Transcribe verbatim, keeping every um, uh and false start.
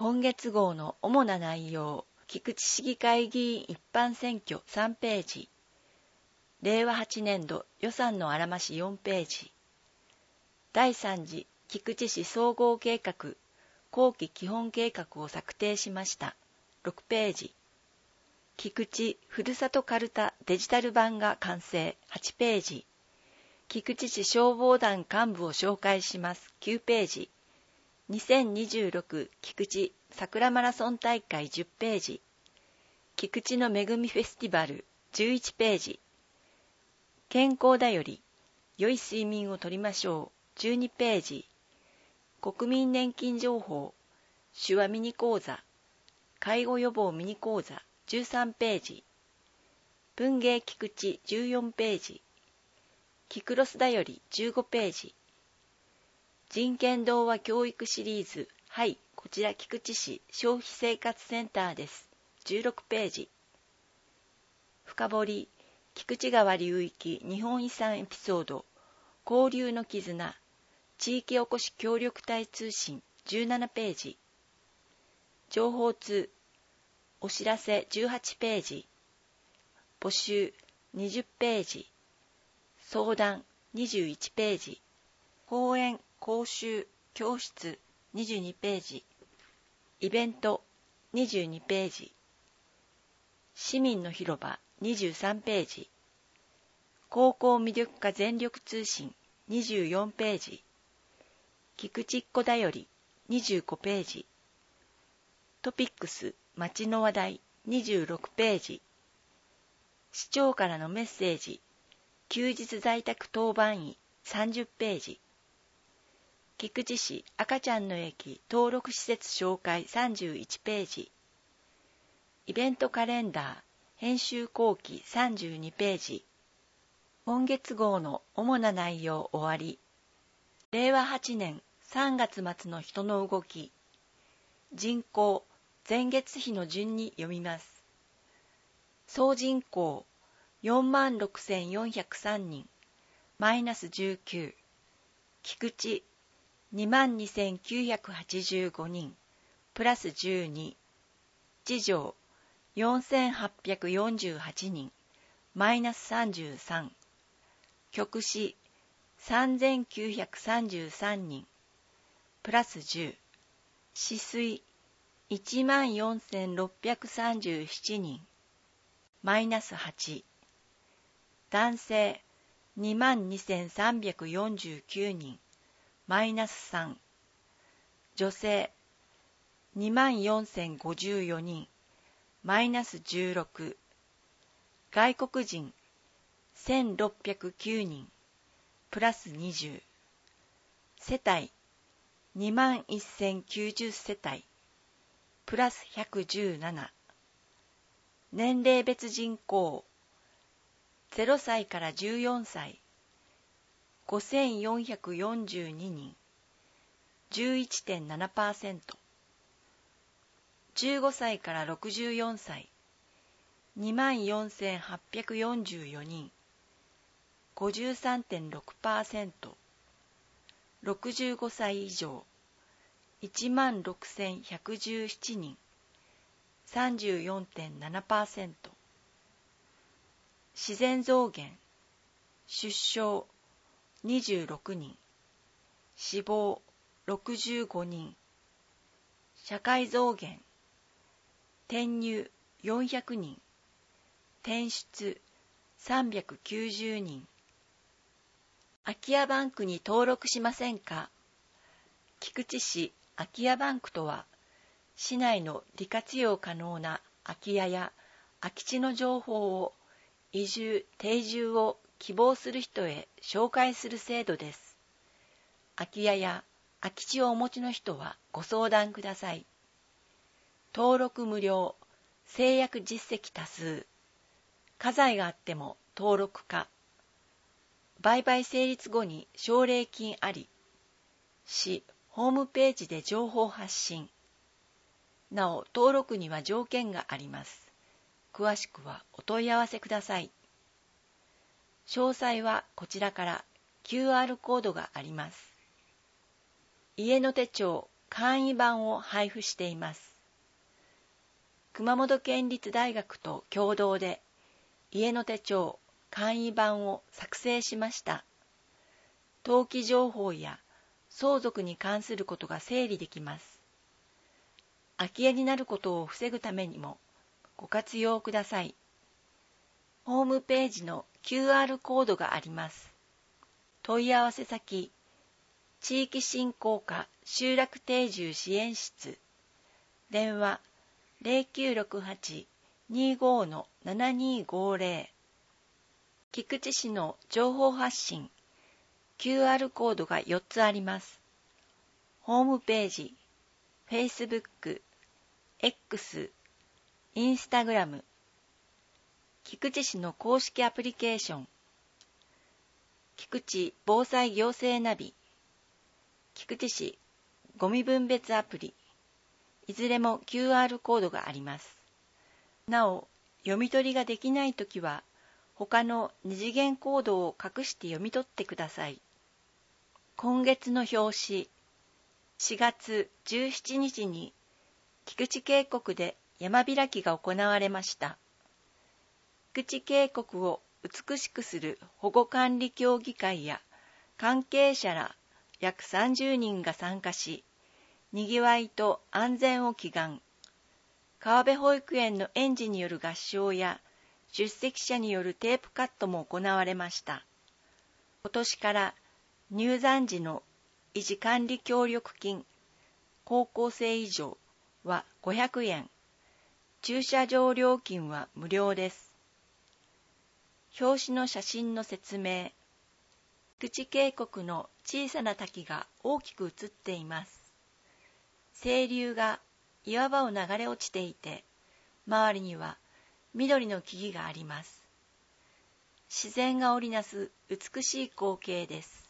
今月号の主な内容、菊池市議会議員一般選挙さんページ、れいわはちねんど予算のあらましよんページ、だいさん次菊池市総合計画後期基本計画を策定しましたろくページ、菊池ふるさとかるたデジタル版が完成はちページ、菊池市消防団幹部を紹介しますきゅうページ、にせんにじゅうろく菊池桜マラソン大会じゅっページ、菊池のめぐみフェスティバルじゅういちページ、健康だより良い睡眠をとりましょうじゅうにページ、国民年金情報手話ミニ講座介護予防ミニ講座じゅうさんページ、文芸菊池じゅうよんページ、キクロスだよりじゅうごページ、人権童話教育シリーズ、はい、こちら菊池市消費生活センターです。じゅうろくページ。深掘り、菊池川流域日本遺産エピソード、交流の絆、地域おこし協力隊通信じゅうななページ。情報通、お知らせじゅうはちページ。募集にじゅっページ。相談にじゅういちページ。講演講習教室にじゅうにページ、イベントにじゅうにページ、市民の広場にじゅうさんページ、高校魅力化全力通信にじゅうよんページ、菊池っ子だよりにじゅうごページ、トピックス街の話題にじゅうろくページ、市長からのメッセージ休日在宅当番医さんじゅっページ、菊池市赤ちゃんの駅登録施設紹介さんじゅういちページ、イベントカレンダー編集後期さんじゅうにページ、今月号の主な内容終わり、れいわはちねんさんがつ末の人の動き、人口前月比の順に読みます。総人口よんまんろくせんよんひゃくさんにん、マイナスじゅうきゅう、菊池にまんにせんきゅうひゃくはちじゅうごにん、プラスじゅうに、地上よんせんはっぴゃくよんじゅうはちにん、マイナスさんじゅうさん、局市さんぜんきゅうひゃくさんじゅうさんにん、プラスじゅう、市水いちまんよんせんろっぴゃくさんじゅうななにん、マイナスはち、男性にまんにせんさんびゃくよんじゅうきゅうにん、マイナスさん、女性にまんよんせんごじゅうよにん、マイナスじゅうろく、外国人せんろっぴゃくきゅうにん、プラスにじゅう、世帯にまんせんきゅうじゅう世帯、プラスひゃくじゅうなな、年齢別人口ゼロさいからじゅうよんさいごせんよんひゃくよんじゅうににん、じゅういちてんななパーセント、じゅうごさいからろくじゅうよんさいにまんよんせんはっぴゃくよんじゅうよにん、ごじゅうさんてんろくパーセント、ろくじゅうごさい以上いちまんろくせんひゃくじゅうななにん、さんじゅうよんてんななパーセント、自然増減、出生にじゅうろくにん、死亡ろくじゅうごにん、社会増減、転入よんひゃくにん、転出さんびゃくきゅうじゅうにん。空き家バンクに登録しませんか？菊池市空き家バンクとは、市内の利活用可能な空き家や空き地の情報を移住・定住を希望する人へ紹介する制度です。空き家や空き地をお持ちの人はご相談ください。登録無料、制約実績多数、家財があっても登録可、売買成立後に奨励金あり、市ホームページで情報発信。なお、登録には条件があります。詳しくはお問い合わせください。詳細はこちらから キューアール コードがあります。家の手帳簡易版を配布しています。熊本県立大学と共同で家の手帳簡易版を作成しました。登記情報や相続に関することが整理できます。空き家になることを防ぐためにもご活用ください。ホームページの キューアール コードがあります。問い合わせ先、地域振興課集落定住支援室、電話 ゼロきゅうろくはち にーごー ななにーごーぜろ、菊池市の情報発信、キューアール コードがよっつあります。ホームページ、Facebook、X、Instagram、菊池市の公式アプリケーション、菊池防災行政ナビ、菊池市ゴミ分別アプリ、いずれも キューアール コードがあります。なお、読み取りができないときは、他の二次元コードを隠して読み取ってください。今月の表紙、しがつじゅうしちにちに菊池渓谷で山開きが行われました。菊池渓谷を美しくする保護管理協議会や関係者ら約さんじゅうにんが参加し、にぎわいと安全を祈願。川辺保育園の園児による合唱や出席者によるテープカットも行われました。今年から入山時の維持管理協力金、高校生以上はごひゃくえん、駐車場料金は無料です。表紙の写真の説明。菊池渓谷の小さな滝が大きく写っています。清流が岩場を流れ落ちていて、周りには緑の木々があります。自然が織りなす美しい光景です。